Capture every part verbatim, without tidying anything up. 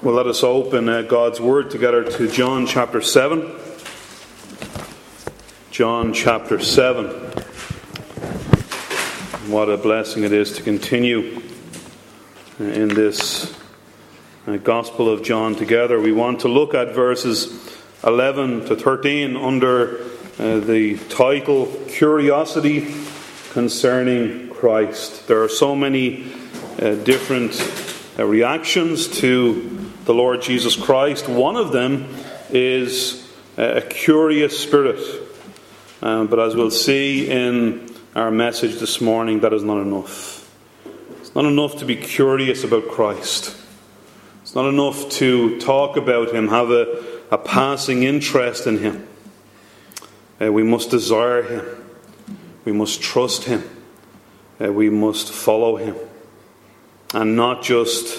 Well, let us open uh, God's Word together to John chapter seven. John chapter seven. What a blessing it is to continue in this uh, Gospel of John together. We want to look at verses eleven to thirteen under uh, the title, Curiosity Concerning Christ. There are so many uh, different uh, reactions to the Lord Jesus Christ. One of them is a curious spirit. Um, but as we'll see in our message this morning, that is not enough. It's not enough to be curious about Christ. It's not enough to talk about Him, have a, a passing interest in Him. Uh, we must desire Him. We must trust Him. Uh, we must follow Him. And not just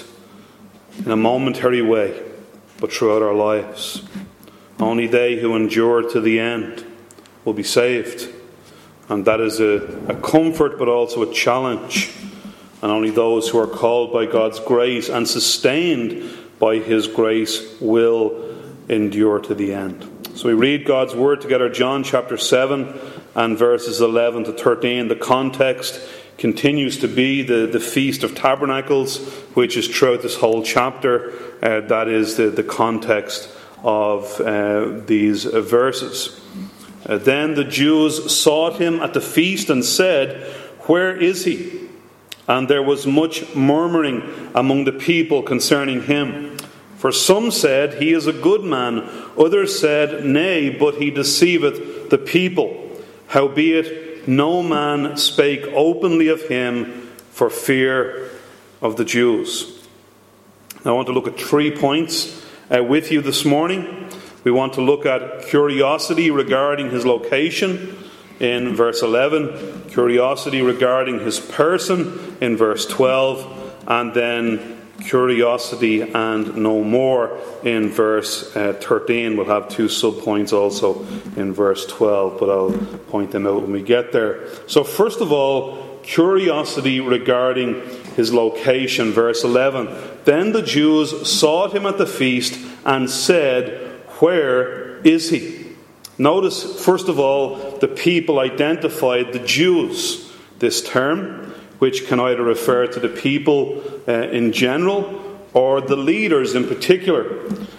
in a momentary way, but throughout our lives. Only they who endure to the end will be saved. And that is a, a comfort, but also a challenge. And only those who are called by God's grace and sustained by His grace will endure to the end. So we read God's Word together, John chapter seven and verses eleven to thirteen. The context continues to be the, the Feast of Tabernacles, which is throughout this whole chapter. Uh, that is the, the context of uh, these uh, verses. Uh, then the Jews sought him at the feast and said, "Where is he?" And there was much murmuring among the people concerning him. For some said, "He is a good man." Others said, "Nay, but he deceiveth the people." Howbeit, no man spake openly of him for fear of the Jews. Now, I want to look at three points uh, with you this morning. We want to look at curiosity regarding his location in verse eleven, curiosity regarding his person in verse twelve, and then curiosity and no more in verse uh, thirteen. We'll have two sub-points also in verse twelve, but I'll point them out when we get there. So first of all, curiosity regarding his location, verse eleven. Then the Jews sought him at the feast and said, "Where is he?" Notice, first of all, the people identified the Jews. This term, which can either refer to the people uh, in general or the leaders in particular.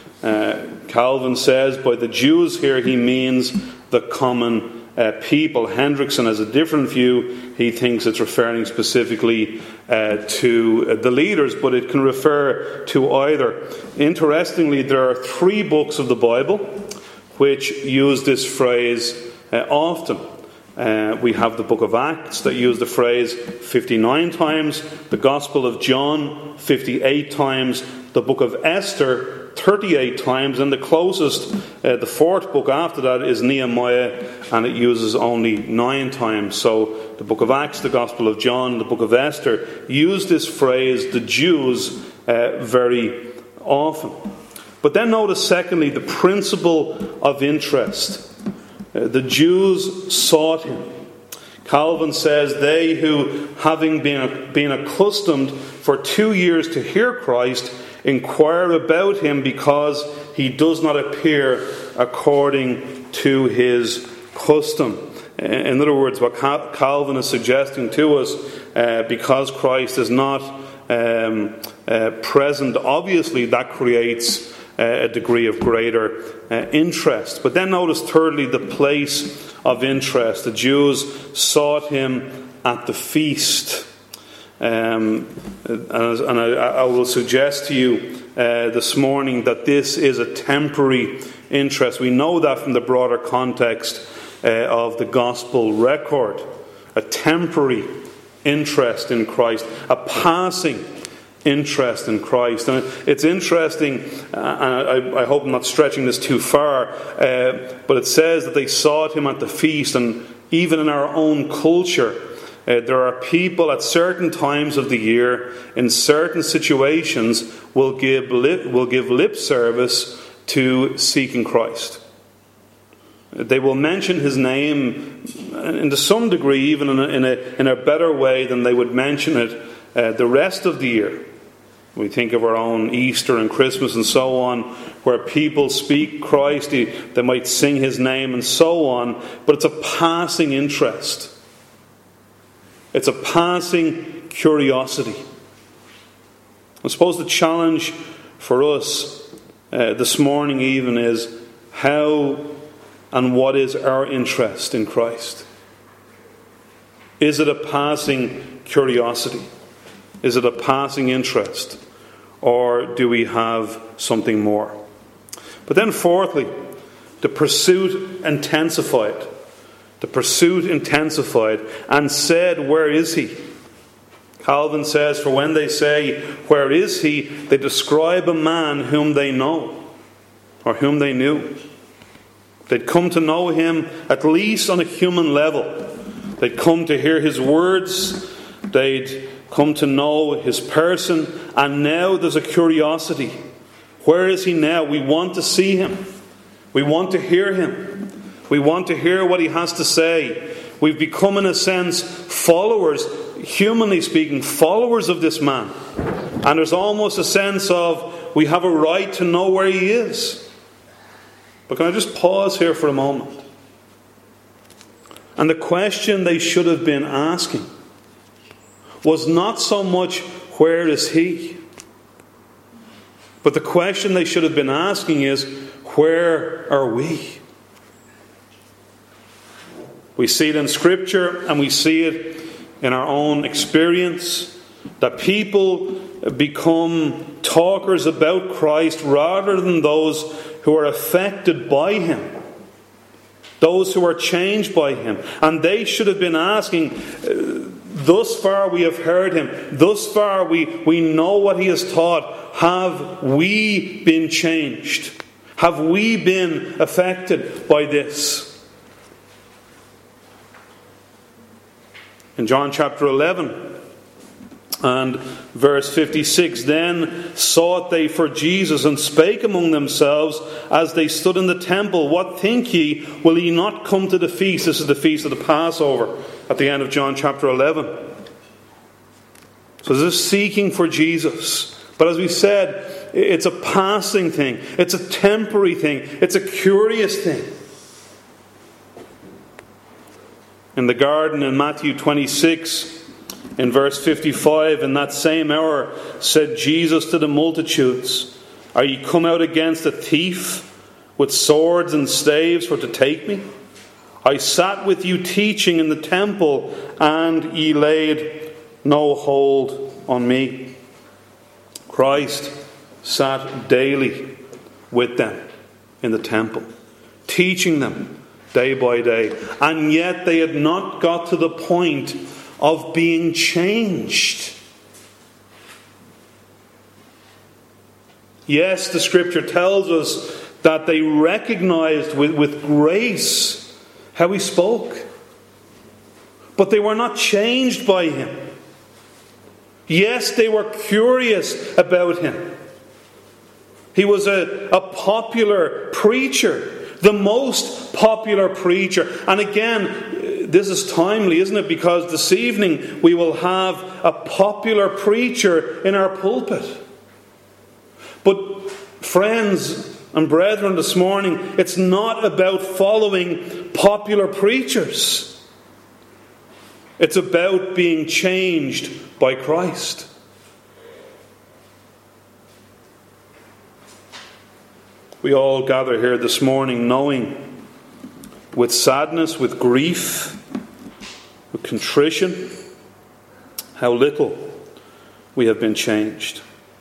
Uh, Calvin says by the Jews here he means the common uh, people. Hendrickson has a different view. He thinks it's referring specifically uh, to uh, the leaders, but it can refer to either. Interestingly, there are three books of the Bible which use this phrase uh, often. Uh, we have the book of Acts that use the phrase fifty-nine times, the Gospel of John fifty-eight times, the book of Esther thirty-eight times, and the closest, uh, the fourth book after that is Nehemiah, and it uses only nine times. So the book of Acts, the Gospel of John, the book of Esther use this phrase, the Jews, uh, very often. But then notice secondly the principle of interest. The Jews sought him. Calvin says, "They who, having been, been accustomed for two years to hear Christ, inquire about him because he does not appear according to his custom." In other words, what Calvin is suggesting to us, uh, because Christ is not um, uh, present, obviously that creates a degree of greater uh, interest. But then notice thirdly the place of interest. The Jews sought him at the feast. Um, and and I, I will suggest to you uh, this morning that this is a temporary interest. We know that from the broader context uh, of the gospel record. A temporary interest in Christ. A passing interest in Christ. And it's interesting, uh, and I, I hope I'm not stretching this too far, uh, but it says that they sought him at the feast. And even in our own culture, uh, there are people at certain times of the year, in certain situations, will give lip, will give lip service to seeking Christ. They will mention his name, and to some degree even in a, in a, in a better way than they would mention it uh, the rest of the year. We think of our own Easter and Christmas and so on, where people speak Christ, they might sing his name and so on, but it's a passing interest. It's a passing curiosity. I suppose the challenge for us uh, this morning even is how and what is our interest in Christ? Is it a passing curiosity? Is it a passing interest? Or do we have something more? But then fourthly, the pursuit intensified. The pursuit intensified and said, "Where is he?" Calvin says, "For when they say, 'Where is he?' they describe a man whom they know, or whom they knew." They'd come to know him at least on a human level. They'd come to hear his words. They'd come to know his person. And now there's a curiosity. Where is he now? We want to see him. We want to hear him. We want to hear what he has to say. We've become, in a sense, followers, humanly speaking, followers of this man. And there's almost a sense of we have a right to know where he is. But can I just pause here for a moment? And the question they should have been asking was not so much, where is he? But the question they should have been asking is, where are we? We see it in Scripture and we see it in our own experience, that people become talkers about Christ rather than those who are affected by him. Those who are changed by him. And they should have been asking, thus far we have heard him. Thus far we, we know what he has taught. Have we been changed? Have we been affected by this? In John chapter eleven and verse fifty-six, then sought they for Jesus, and spake among themselves as they stood in the temple, What think ye? Will he not come to the feast? This is the feast of the Passover at the end of John chapter eleven. So this is seeking for Jesus. But as we said, it's a passing thing. It's a temporary thing. It's a curious thing. In the garden in Matthew twenty-six, in verse fifty-five, in that same hour said Jesus to the multitudes, Are ye come out against a thief with swords and staves for to take me? I sat with you teaching in the temple, and ye laid no hold on me. Christ sat daily with them in the temple, teaching them day by day. And yet they had not got to the point of being changed. Yes, the Scripture tells us that they recognized with, with grace how he spoke. But they were not changed by him. Yes, they were curious about him. He was a, a popular preacher, the most popular preacher. And again, this is timely, isn't it? Because this evening we will have a popular preacher in our pulpit. But friends and brethren, this morning, it's not about following popular preachers. It's about being changed by Christ. We all gather here this morning knowing with sadness, with grief, with contrition, how little we have been changed.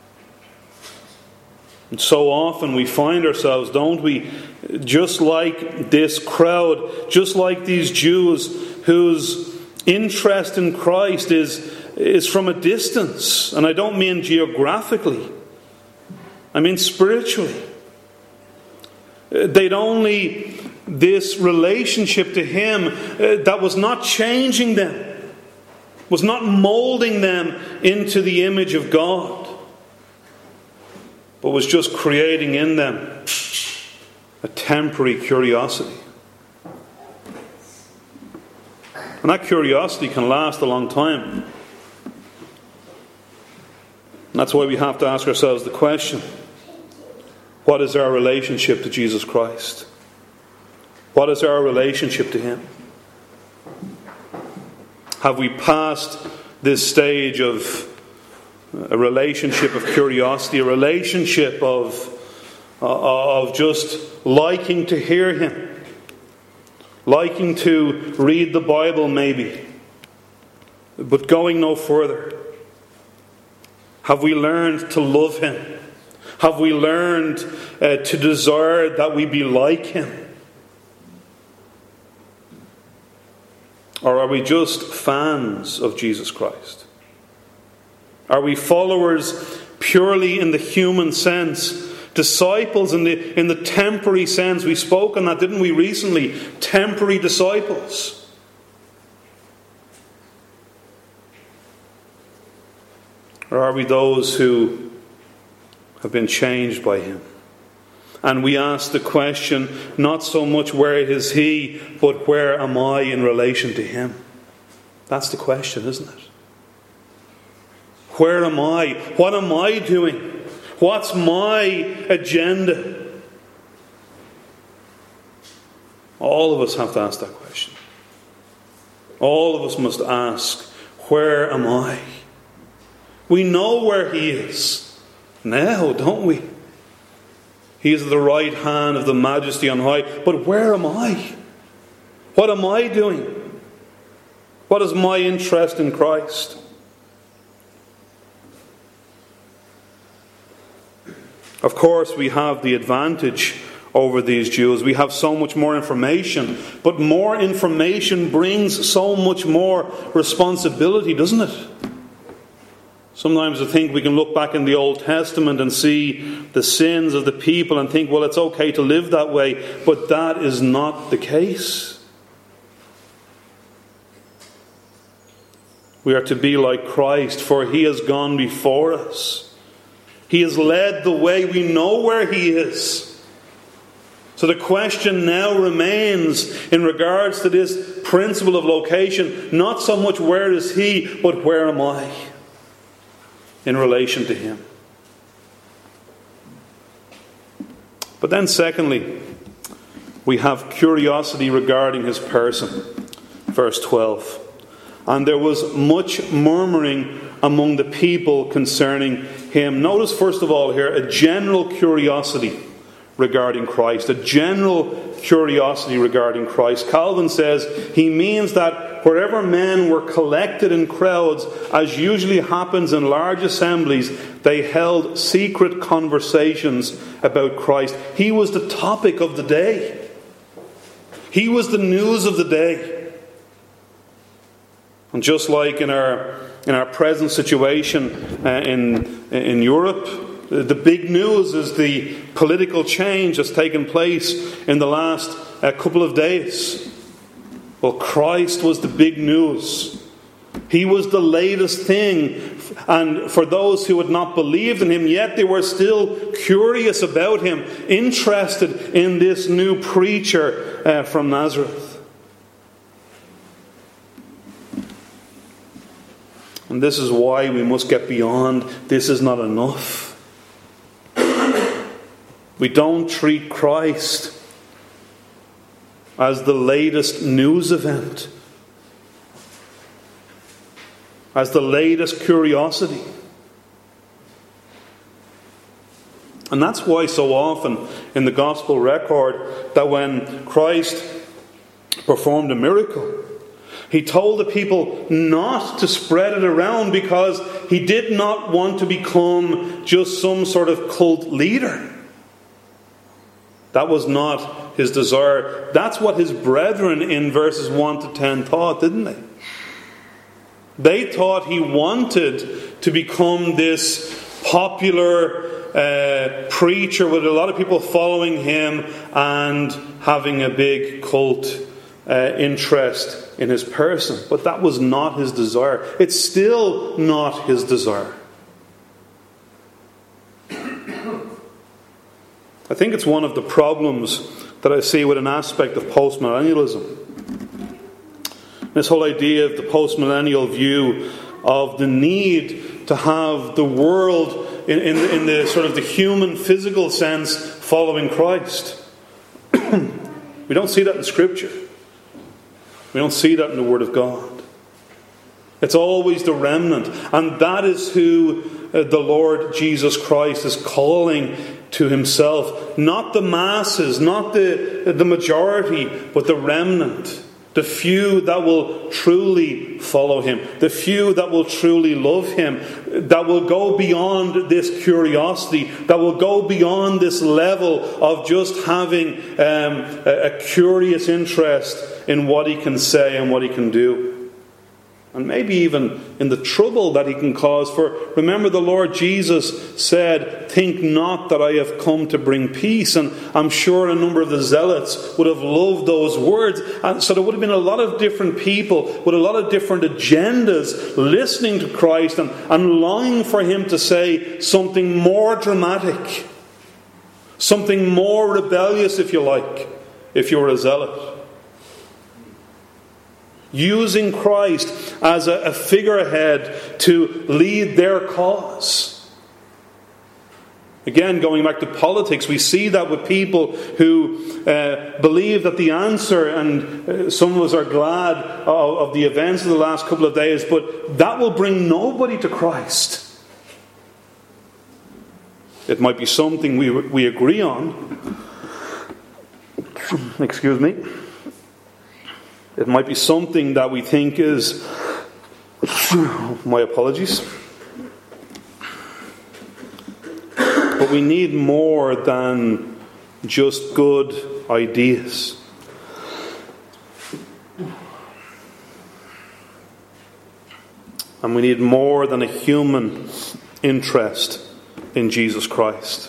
And so often we find ourselves, don't we, just like this crowd, just like these Jews whose interest in Christ is, is from a distance. And I don't mean geographically. I mean spiritually. They'd only this relationship to him that was not changing them, was not molding them into the image of God, but was just creating in them a temporary curiosity. And that curiosity can last a long time. And that's why we have to ask ourselves the question, what is our relationship to Jesus Christ? What is our relationship to Him? Have we passed this stage of a relationship of curiosity, a relationship of, uh, of just liking to hear Him, liking to read the Bible maybe, but going no further? Have we learned to love Him? Have we learned uh, to desire that we be like Him? Or are we just fans of Jesus Christ? Are we followers purely in the human sense? Disciples in the, in the temporary sense? We spoke on that, didn't we, recently? Temporary disciples. Or are we those who have been changed by Him? And we ask the question, not so much where is He, but where am I in relation to Him? That's the question, isn't it? Where am I? What am I doing? What's my agenda? All of us have to ask that question. All of us must ask, where am I? We know where He is now, don't we? He is at the right hand of the Majesty on high. But where am I? What am I doing? What is my interest in Christ? Of course, we have the advantage over these Jews. We have so much more information. But more information brings so much more responsibility, doesn't it? Sometimes I think we can look back in the Old Testament and see the sins of the people and think, well, it's okay to live that way. But that is not the case. We are to be like Christ, for He has gone before us. He has led the way. We know where He is. So the question now remains in regards to this principle of location, not so much where is He, but where am I in relation to Him. But then secondly, we have curiosity regarding His person. Verse twelve. And there was much murmuring among the people concerning Him. Notice first of all here a general curiosity regarding Christ. A general curiosity regarding Christ. Calvin says he means that wherever men were collected in crowds, as usually happens in large assemblies, they held secret conversations about Christ. He was the topic of the day. He was the news of the day. And just like in our in our present situation uh, in in Europe, the big news is the political change that's taken place in the last uh, couple of days. Well, Christ was the big news. He was the latest thing. And for those who had not believed in Him, yet they were still curious about Him, interested in this new preacher uh, from Nazareth. And this is why we must get beyond, this is not enough. We don't treat Christ as the latest news event, as the latest curiosity. And that's why so often in the gospel record that when Christ performed a miracle, He told the people not to spread it around because He did not want to become just some sort of cult leader. That was not His desire. That's what His brethren in verses one to ten thought, didn't they? They thought He wanted to become this popular uh, preacher with a lot of people following Him and having a big cult uh, interest in His person. But that was not His desire. It's still not His desire. I think it's one of the problems that I see with an aspect of postmillennialism. This whole idea of the postmillennial view of the need to have the world in, in, in the sort of the human physical sense following Christ. We don't see that in Scripture. We don't see that in the Word of God. It's always the remnant. And that is who uh, the Lord Jesus Christ is calling to himself. Not the masses, not the, the majority, but the remnant. The few that will truly follow him. The few that will truly love him. That will go beyond this curiosity. That will go beyond this level of just having um, a, a curious interest in what he can say and what he can do. And maybe even in the trouble that he can cause. For remember, the Lord Jesus said, "Think not that I have come to bring peace." And I'm sure a number of the zealots would have loved those words. And so there would have been a lot of different people with a lot of different agendas listening to Christ and, and longing for him to say something more dramatic. Something more rebellious, if you like, if you're a zealot. Using Christ as a, a figurehead to lead their cause. Again, going back to politics, we see that with people who uh, believe that the answer, and uh, some of us are glad of, of the events of the last couple of days, but that will bring nobody to Christ. It might be something we we agree on. Excuse me. It might be something that we think is, my apologies. But we need more than just good ideas. And we need more than a human interest in Jesus Christ.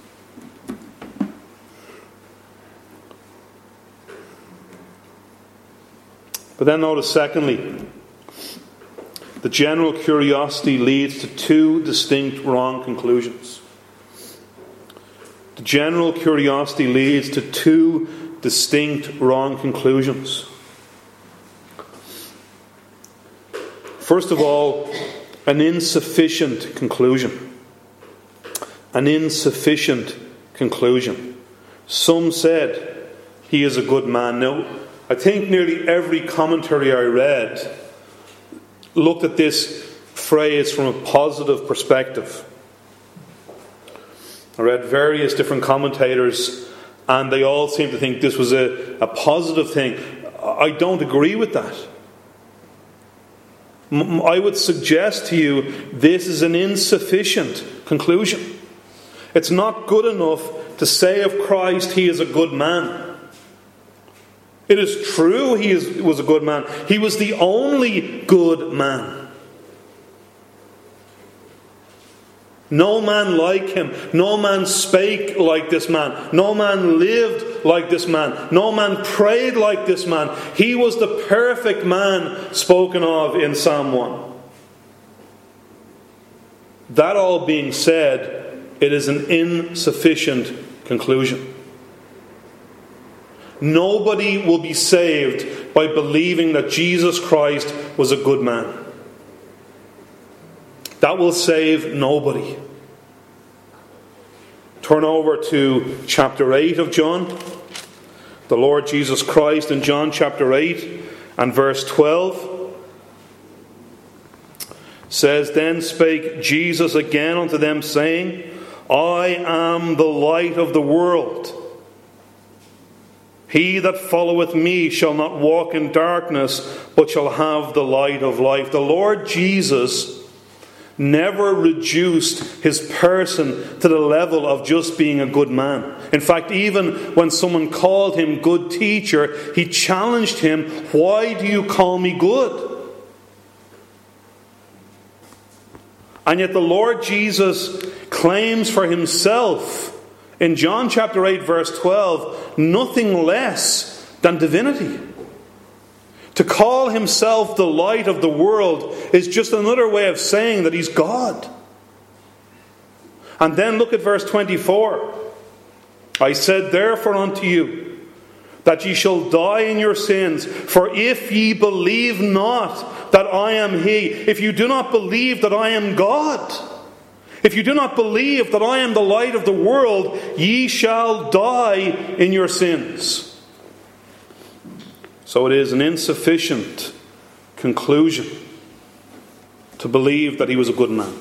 But then notice, secondly, the general curiosity leads to two distinct wrong conclusions. The general curiosity leads to two distinct wrong conclusions. First of all, an insufficient conclusion. An insufficient conclusion. Some said, "He is a good man." Now, I think nearly every commentary I read looked at this phrase from a positive perspective. I read various different commentators, and they all seemed to think this was a, a positive thing. I don't agree with that. I would suggest to you this is an insufficient conclusion. It's not good enough to say of Christ, he is a good man. It is true he is, was a good man. He was the only good man. No man like him. No man spake like this man. No man lived like this man. No man prayed like this man. He was the perfect man spoken of in Psalm one. That all being said, it is an insufficient conclusion. Nobody will be saved by believing that Jesus Christ was a good man. That will save nobody. Turn over to chapter eight of John. The Lord Jesus Christ in John chapter eight and verse twelve says, "Then spake Jesus again unto them, saying, I am the light of the world. He that followeth me shall not walk in darkness, but shall have the light of life." The Lord Jesus never reduced his person to the level of just being a good man. In fact, even when someone called him good teacher, he challenged him, "Why do you call me good?" And yet the Lord Jesus claims for himself in John chapter eight verse twelve, nothing less than divinity. To call himself the light of the world is just another way of saying that he's God. And then look at verse twenty-four. "I said therefore unto you, that ye shall die in your sins, for if ye believe not that I am He, if you do not believe that I am God, if you do not believe that I am the light of the world, ye shall die in your sins. So it is an insufficient conclusion to believe that he was a good man.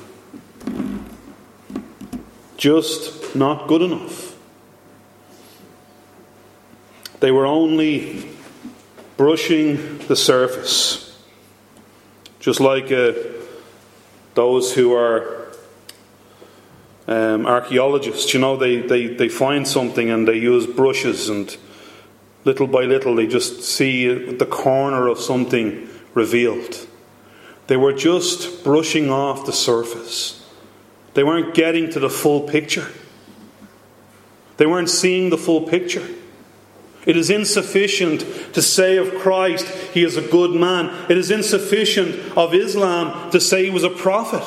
Just not good enough. They were only brushing the surface. Just like uh, those who are um, archaeologists, you know, they, they, they find something and they use brushes, and little by little they just see the corner of something revealed. They were just brushing off the surface. They weren't getting to the full picture. They weren't seeing the full picture. It is insufficient to say of Christ he is a good man. It is insufficient of Islam to say he was a prophet.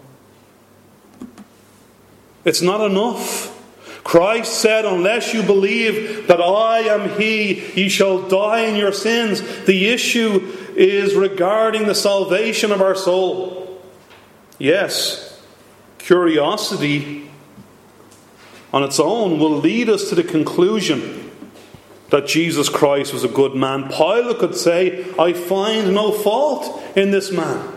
It's not enough. Christ said, unless you believe that I am He, ye shall die in your sins. The issue is regarding the salvation of our soul. Yes, curiosity on its own will lead us to the conclusion that Jesus Christ was a good man. Pilate could say, I find no fault in this man.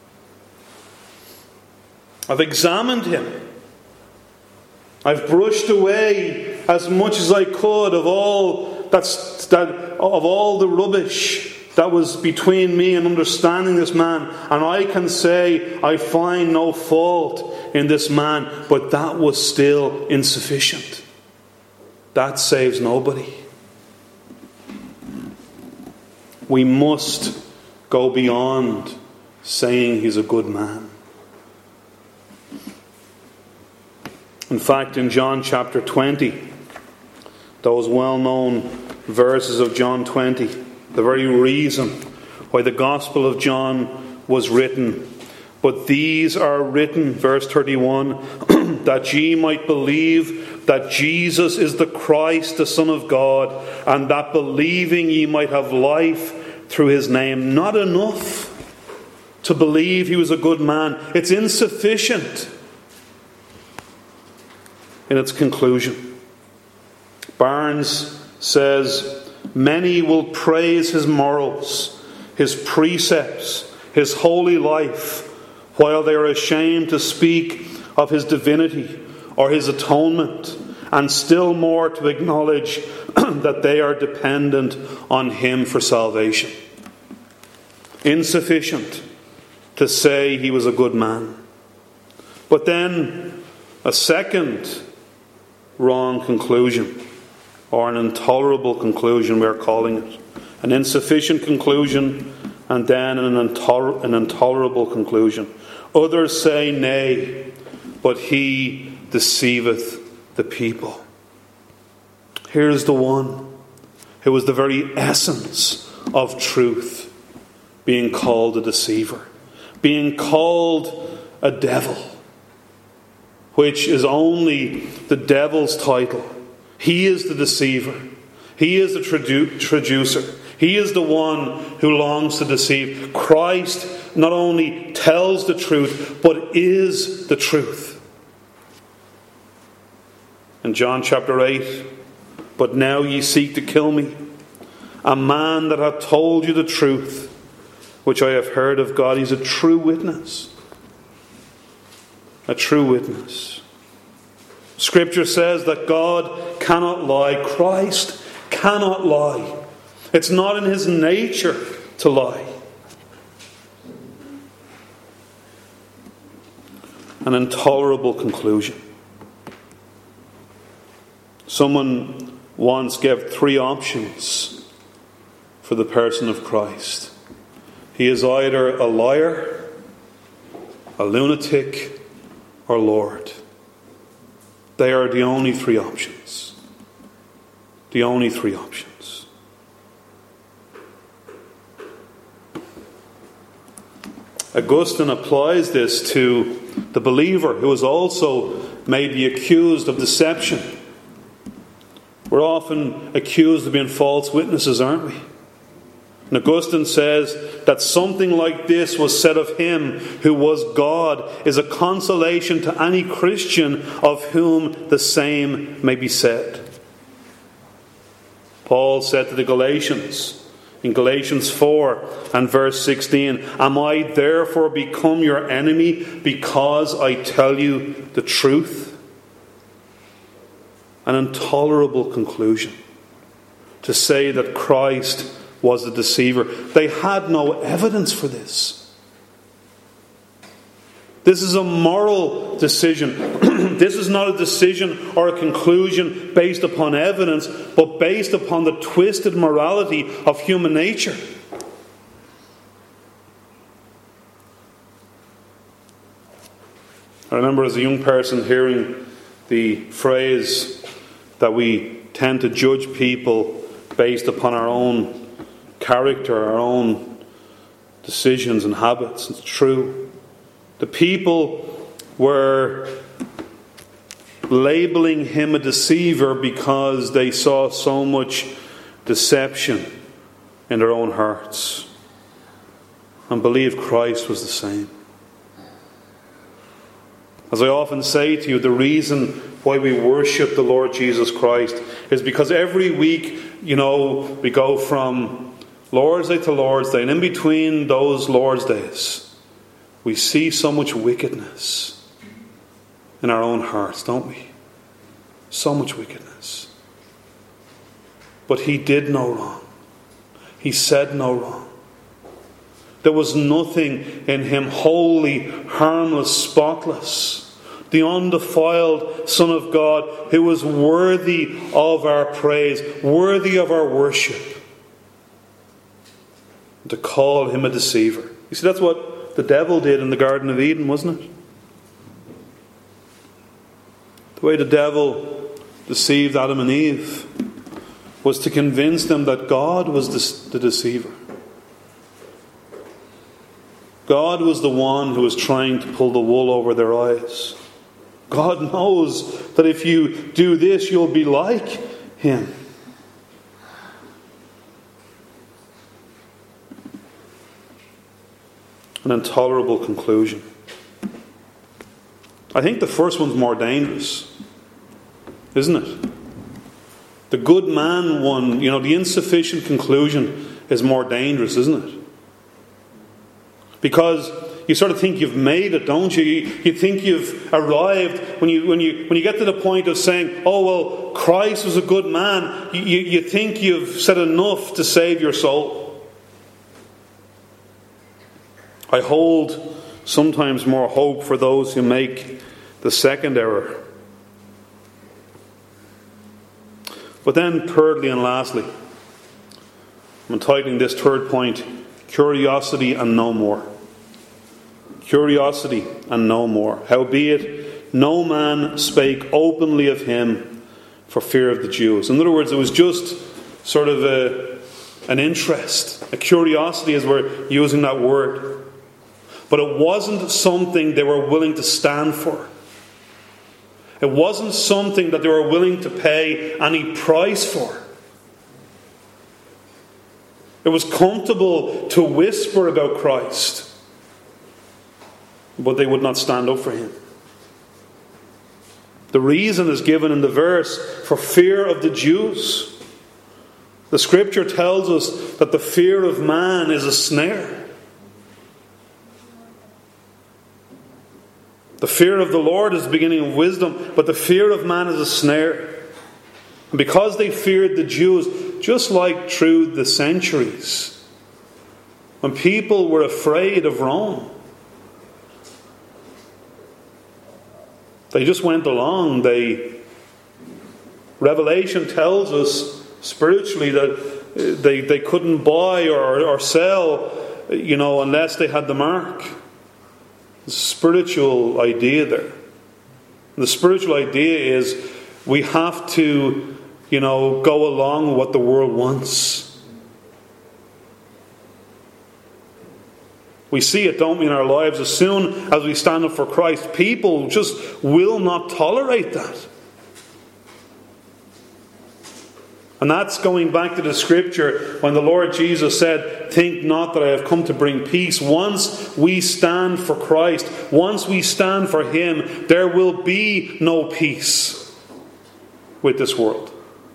I've examined him. I've brushed away as much as I could of all that's, that of all the rubbish that was between me and understanding this man, and I can say I find no fault in this man. But that was still insufficient. That saves nobody. We must go beyond saying he's a good man. In fact, in John chapter twenty, those well-known verses of John twenty, the very reason why the Gospel of John was written. But these are written, verse thirty-one, that ye might believe that Jesus is the Christ, the Son of God, and that believing ye might have life through his name. Not enough to believe he was a good man. It's insufficient in its conclusion. Barnes says, many will praise his morals, his precepts, his holy life, while they are ashamed to speak of his divinity or his atonement, and still more to acknowledge that they are dependent on him for salvation. Insufficient to say he was a good man. But then a second wrong conclusion, or an intolerable conclusion we are calling it. An insufficient conclusion, and then an, intoler- an intolerable conclusion. Others say nay, but he deceiveth the people. Here's the one who was the very essence of truth, being called a deceiver, being called a devil, which is only the devil's title. He is the deceiver. He is the tradu- traducer. He is the one who longs to deceive. Christ not only tells the truth, but is the truth. In John chapter eight, but now ye seek to kill me, a man that hath told you the truth, which I have heard of God. He's a true witness. A true witness. Scripture says that God cannot lie. Christ cannot lie. It's not in his nature to lie. An intolerable conclusion. Someone once gave three options for the person of Christ. He is either a liar, a lunatic, or Lord. They are the only three options. The only three options. Augustine applies this to the believer who is also maybe accused of deception. We're often accused of being false witnesses, aren't we? And Augustine says that something like this was said of him who was God is a consolation to any Christian of whom the same may be said. Paul said to the Galatians in Galatians four and verse sixteen, "Am I therefore become your enemy because I tell you the truth?" An intolerable conclusion to say that Christ was the deceiver. They had no evidence for this. This is a moral decision. This is not a decision or a conclusion based upon evidence, but based upon the twisted morality of human nature. I remember as a young person hearing the phrase that we tend to judge people based upon our own character, our own decisions and habits. It's true. The people were labeling him a deceiver because they saw so much deception in their own hearts and believed Christ was the same. As I often say to you, the reason why we worship the Lord Jesus Christ is because every week, you know, we go from Lord's Day to Lord's Day, and in between those Lord's Days, we see so much wickedness in our own hearts, don't we? So much wickedness. But he did no wrong. He said no wrong. There was nothing in him holy, harmless, spotless. The undefiled Son of God who was worthy of our praise, worthy of our worship. To call him a deceiver. You see, that's what the devil did in the Garden of Eden, wasn't it? The way the devil deceived Adam and Eve was to convince them that God was the deceiver. God was the one who was trying to pull the wool over their eyes. God knows that if you do this, you'll be like him. An intolerable conclusion. I think the first one's more dangerous, isn't it? The good man one, you know, the insufficient conclusion is more dangerous, isn't it? Because you sort of think you've made it, don't you? You, you think you've arrived when you when you when you get to the point of saying, "Oh well, Christ was a good man." You, you, you think you've said enough to save your soul. I hold sometimes more hope for those who make the second error. But then, thirdly and lastly, I'm entitling this third point, curiosity and no more. Curiosity and no more. Howbeit, no man spake openly of him for fear of the Jews. In other words, it was just sort of a, an interest, a curiosity as we're using that word. But it wasn't something they were willing to stand for. It wasn't something that they were willing to pay any price for. It was comfortable to whisper about Christ, but they would not stand up for him. The reason is given in the verse, for fear of the Jews. The scripture tells us that the fear of man is a snare. The fear of the Lord is the beginning of wisdom, but the fear of man is a snare. And because they feared the Jews, just like through the centuries, when people were afraid of Rome, they just went along. They, Revelation tells us spiritually that they, they couldn't buy or, or sell, you know, unless they had the mark. The spiritual idea there. The spiritual idea is we have to, you know, go along with what the world wants. We see it, don't we, in our lives? As soon as we stand up for Christ, people just will not tolerate that. And that's going back to the scripture when the Lord Jesus said, "Think not that I have come to bring peace." Once we stand for Christ, once we stand for Him, there will be no peace with this world.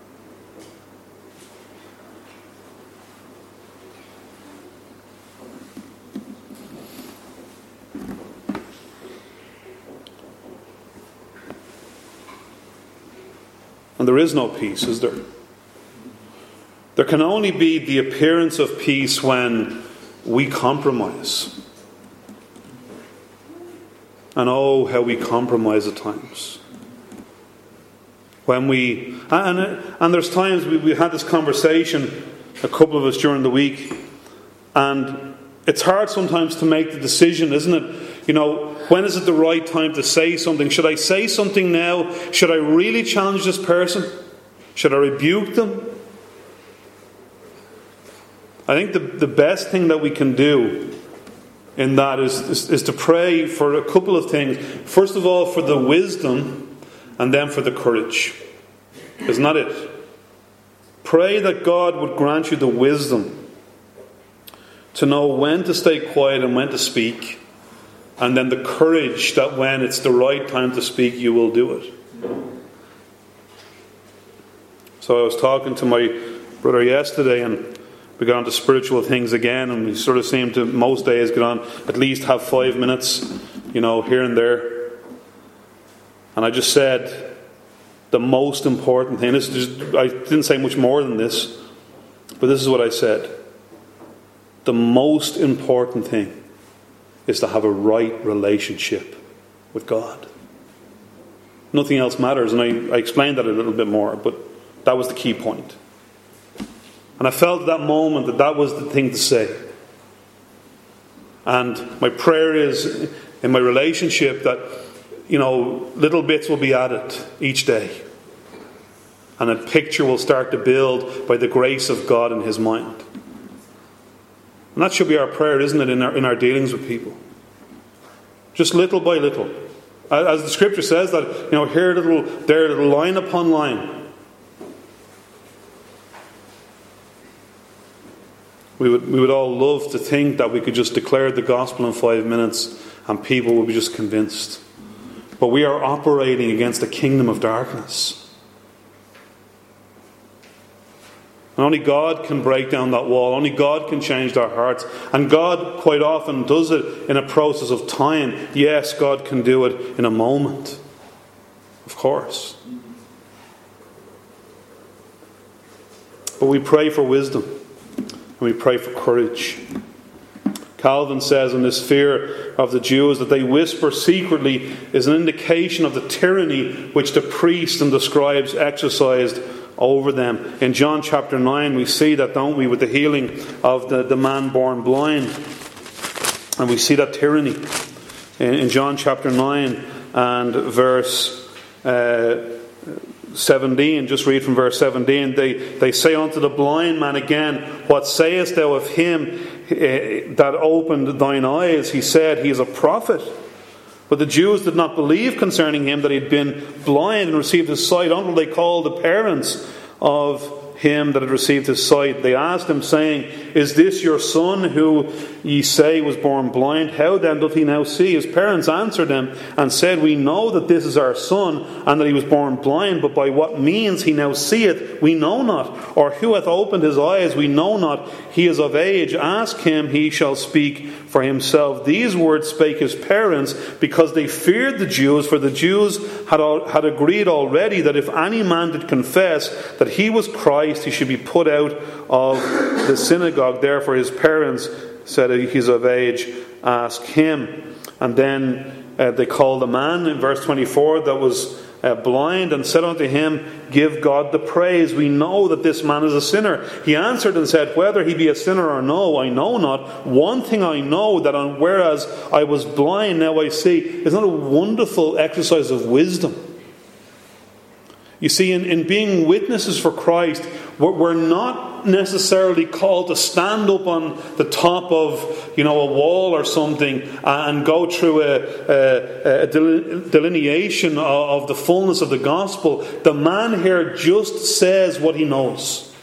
And there is no peace, is there? There can only be the appearance of peace when we compromise. And oh, how we compromise at times. When we, and, and there's times we, we had this conversation, a couple of us during the week, and it's hard sometimes to make the decision, isn't it? You know, when is it the right time to say something? Should I say something now? Should I really challenge this person? Should I rebuke them? I think the, the best thing that we can do in that is, is, is to pray for a couple of things. First of all, for the wisdom, and then for the courage. Isn't that it? Pray that God would grant you the wisdom to know when to stay quiet and when to speak. And then the courage that when it's the right time to speak, you will do it. So I was talking to my brother yesterday, and we got on to spiritual things again, and we sort of seem to, most days, get on, at least have five minutes, you know, here and there. And I just said, the most important thing, this is just, I didn't say much more than this, but this is what I said. The most important thing is to have a right relationship with God. Nothing else matters, and I, I explained that a little bit more, but that was the key point. And I felt at that moment that that was the thing to say. And my prayer is, in my relationship, that, you know, little bits will be added each day. And a picture will start to build by the grace of God in His mind. And that should be our prayer, isn't it, in our, in our dealings with people? Just little by little. As the scripture says, that, you know, here a little, there a little, line upon line. We would, we would all love to think that we could just declare the gospel in five minutes and people would be just convinced. But we are operating against a kingdom of darkness. And only God can break down that wall. Only God can change our hearts. And God quite often does it in a process of time. Yes, God can do it in a moment. Of course. But we pray for wisdom. And we pray for courage. Calvin says in this fear of the Jews that they whisper secretly is an indication of the tyranny which the priests and the scribes exercised over them. In John chapter nine we see that, don't we, with the healing of the, the man born blind. And we see that tyranny. In, in John chapter nine and verse uh, seventeen, just read from verse seventeen, they, they say unto the blind man again, What sayest thou of him uh, that opened thine eyes? He said, He is a prophet. But the Jews did not believe concerning him that he had been blind and received his sight until they called the parents of him that had received his sight. They asked him, saying, Is this your son who ye say was born blind? How then doth he now see? His parents answered him and said, We know that this is our son, and that he was born blind, but by what means he now seeth, we know not. Or who hath opened his eyes, we know not. He is of age. Ask him, he shall speak for himself. These words spake his parents, because they feared the Jews, for the Jews had, had agreed already that if any man did confess that he was Christ, he should be put out of the synagogue. Therefore his parents said, He's of age, ask him. And then uh, they called a man in verse twenty-four that was uh, blind, and said unto him, Give God the praise. We know that this man is a sinner. He answered and said, Whether he be a sinner or no, I know not. One thing I know, that on whereas I was blind, now I see. Isn't that a wonderful exercise of wisdom? You see, in, in being witnesses for Christ, we're not necessarily called to stand up on the top of, you know, a wall or something and go through a, a, a delineation of the fullness of the gospel. The man here just says what he knows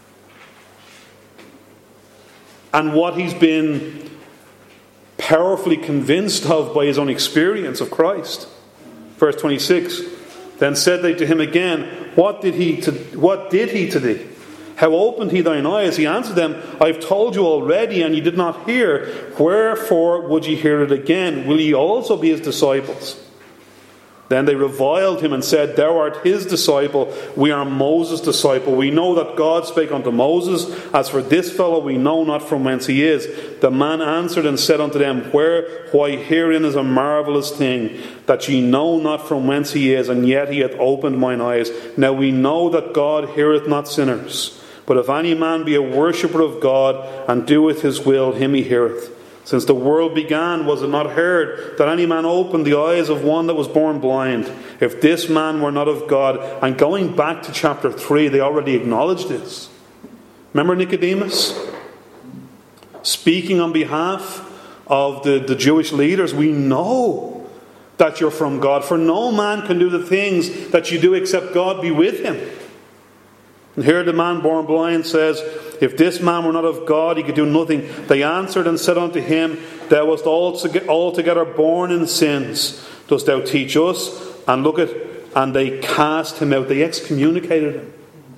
and what he's been powerfully convinced of by his own experience of Christ. Verse twenty-six, then said they to him again, What did he to, what did he to thee? How opened he thine eyes? He answered them, I have told you already, and ye did not hear. Wherefore would ye hear it again? Will ye also be his disciples? Then they reviled him and said, Thou art his disciple, we are Moses' disciple. We know that God spake unto Moses. As for this fellow, we know not from whence he is. The man answered and said unto them, Where, why herein is a marvellous thing, that ye know not from whence he is, and yet he hath opened mine eyes. Now we know that God heareth not sinners. But if any man be a worshipper of God, and doeth his will, him he heareth. Since the world began, was it not heard that any man opened the eyes of one that was born blind? If this man were not of God, and going back to chapter three, they already acknowledged this. Remember Nicodemus? Speaking on behalf of the, the Jewish leaders, we know that you're from God, for no man can do the things that you do except God be with him. And here the man born blind says, If this man were not of God, he could do nothing. They answered and said unto him, Thou wast altogether born in sins. Dost thou teach us? And look at, and they cast him out. They excommunicated him.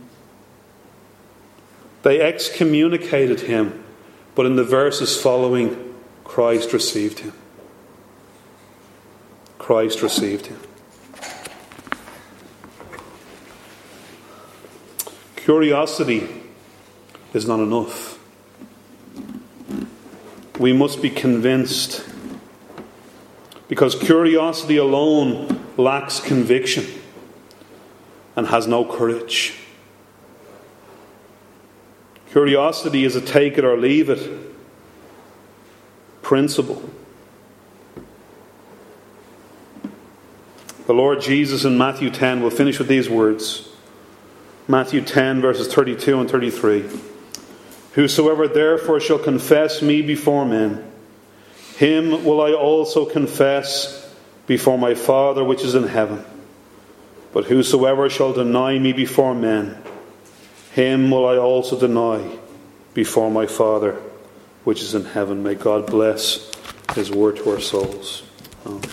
They excommunicated him. But in the verses following, Christ received him. Christ received him. Curiosity is not enough. We must be convinced, because curiosity alone lacks conviction and has no courage. Curiosity is a take it or leave it principle. The Lord Jesus in Matthew ten will finish with these words. Matthew ten, verses thirty-two and thirty-three. Whosoever therefore shall confess me before men, him will I also confess before my Father which is in heaven. But whosoever shall deny me before men, him will I also deny before my Father which is in heaven. May God bless his word to our souls. Amen.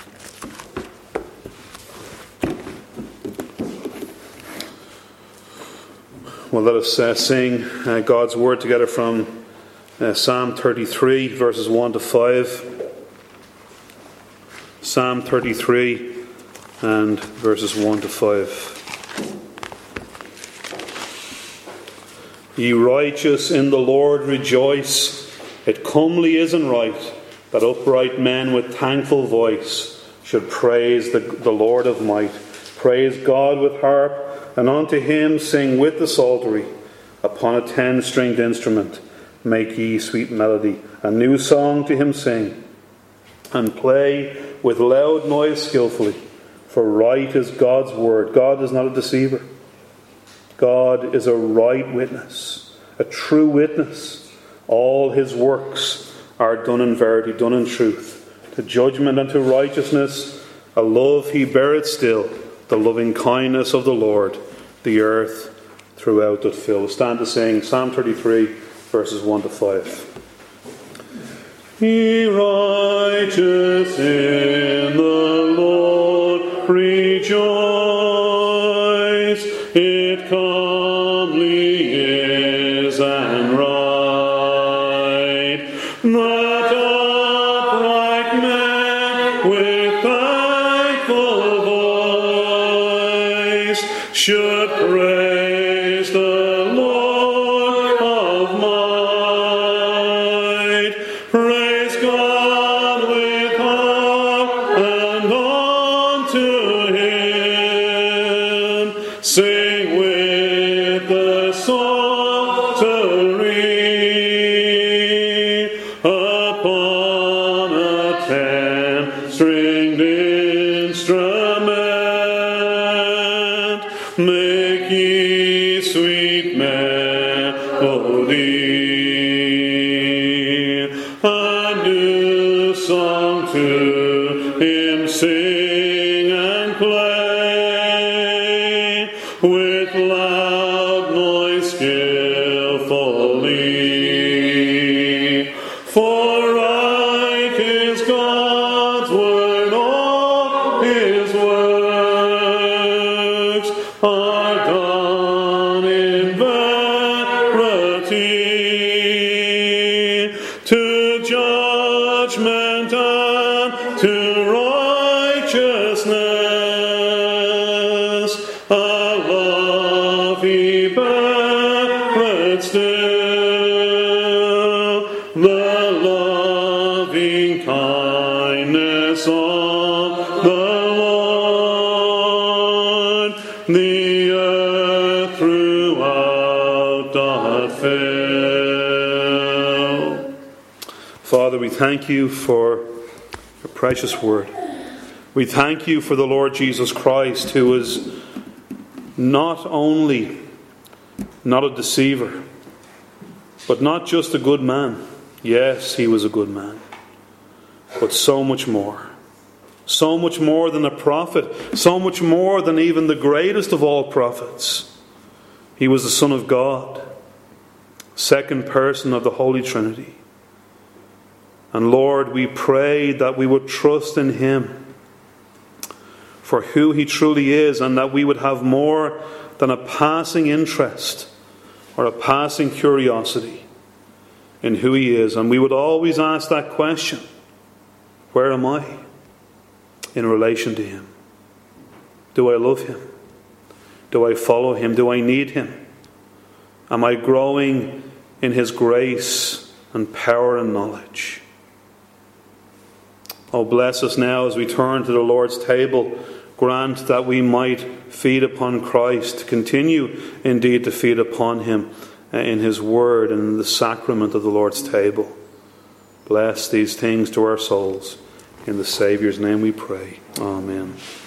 Well, let us uh, sing uh, God's word together from uh, Psalm thirty-three, verses one to five. Psalm thirty-three and verses one to five. Ye righteous in the Lord rejoice. It comely is and right that upright men with thankful voice should praise the, the Lord of might. Praise God with harp, and unto him sing with the psaltery. Upon a ten-stringed instrument make ye sweet melody. A new song to him sing, and play with loud noise skillfully. For right is God's word. God is not a deceiver. God is a right witness, a true witness. All his works are done in verity, done in truth. To judgment and to righteousness, a love he beareth still. The loving kindness of the Lord, the earth throughout doth fill. Stand to sing Psalm thirty-three, verses one to five. Ye righteous in the Lord rejoice. It comely is and right that upright men with thankful voice should praise the Lord of might. Praise God with harp and unto him sing with the psaltery. Upon a ten-stringed instrument make ye sweet melody. way with loud noise skillfully. For right is God's word, all his works are done in verity, to judgment and to righteousness. A love he beareth still, the loving kindness of the Lord, the earth throughout doth fill. Father, we thank you for your precious word. We thank you for the Lord Jesus Christ, who is not only not a deceiver, but not just a good man. Yes, he was a good man, but so much more. So much more than a prophet. So much more than even the greatest of all prophets. He was the Son of God, second person of the Holy Trinity. And Lord, we pray that we would trust in him for who he truly is, and that we would have more than a passing interest or a passing curiosity in who he is. And we would always ask that question: where am I in relation to him? Do I love him? Do I follow him? Do I need him? Am I growing in his grace and power and knowledge? Oh, bless us now as we turn to the Lord's table. Grant that we might feed upon Christ, continue indeed to feed upon him in his word and in the sacrament of the Lord's table. Bless these things to our souls. In the Saviour's name we pray. Amen.